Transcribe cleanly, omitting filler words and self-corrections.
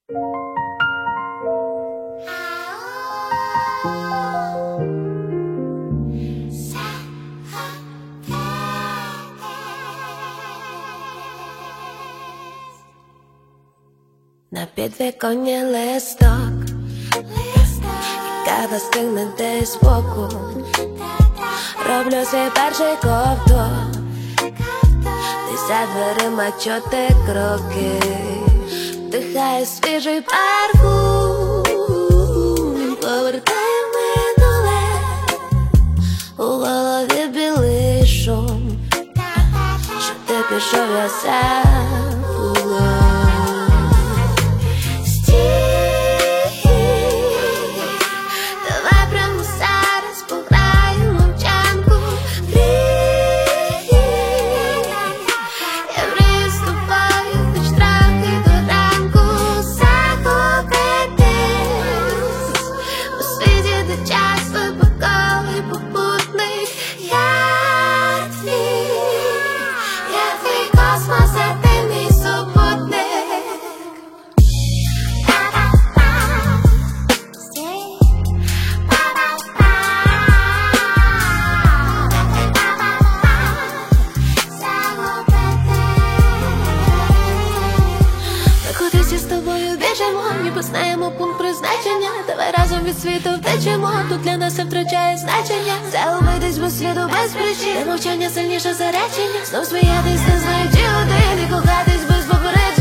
На підвіконні листок, і кава стигне десь збоку. Роблю свій перший ковток, ти за дверима 4 кроки. Вдихаю свіжий парфум, повертає минуле, у голові білий шум, що ти пішов, я забула. Ніби знаємо пункт призначення. Давай разом від світу втечемо, тут для нас все втрачає значення. Загубитись без світу, без причин, де мовчання сильніше за речення. Знов сміятись, не знаючи один, і кохатись без попередження.